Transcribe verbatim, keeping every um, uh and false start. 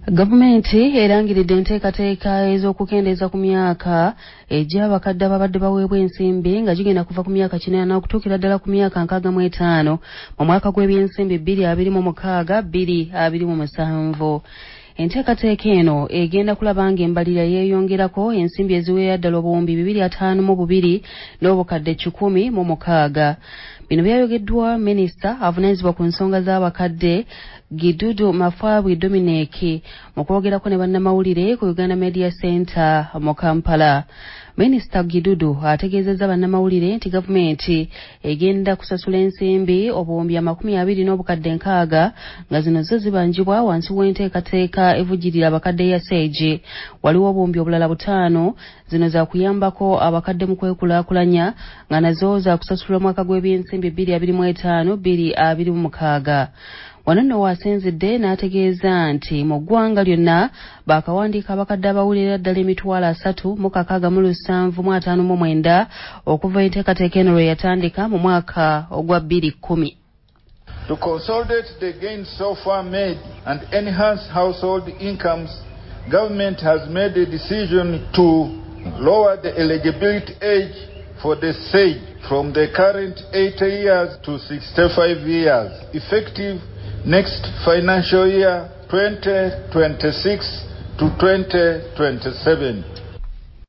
Gavumenti erangiridde enteekateeka ez'okukendeeza ku myaka egy'abakadde ababadde baweebwa ensimbi nga gigenda kuva ku myaka kinaana okutuukira ddala ku myaka nkaaga mu etaano mu mwaka gw'ebyensimbi bbiri abiri mu mukaaga bbiri abiri mu musanvu. Enteekateeka eno egenda kulaba nga embalirira yeeyongerako ensimbi eziweera ddala obuwumbi bibiri ataano mu bubiri n'obukadde kikumi mu mukaaga. Bino byayogeddwa minisita avunaanyizibwa ku nsonga z'abakadde Gidudu Mafwabwi Dominic mu kwogerako ne bannamawulire ku Uganda Media Center mu Kampala. Minisita Gidudu ategeezezza bannamawulire nti gavumenti egenda kusasula ensimbi obuwumbi amakumi abiri n'obukadde nkaaga nga zino zo zibanjibwa wansi w'enteekateeka evujjirira abakadde ya seegi. Waliwo obuwumbi obulala butaano, zino za kuyambako abakadde mu kwekulaakulanya nga nazo za kusasulwa mwaka gw'ebyensimbi bbiri abiri mu etaano bbiri abiri mu mukaaga. Wano nno wasinzidde n'ategeeza nti mu ggwanga lyonna baakawandiika abakadde abawulira ddala emitwalo asatu mu kakaaga mu lusanvu mu ataano mu mwenda okuva enteekateeka eno lwe yatandika mu mwaka ogwa bbiri kkumi. To consolidate the gains so far made and enhance household incomes, government has made a decision to lower the eligibility age for the SAGE from the current eighty years to sixty-five years, effective next financial year twenty twenty-six to twenty twenty-seven.